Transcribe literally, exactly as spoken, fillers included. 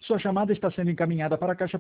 Sua chamada está sendo encaminhada para a caixa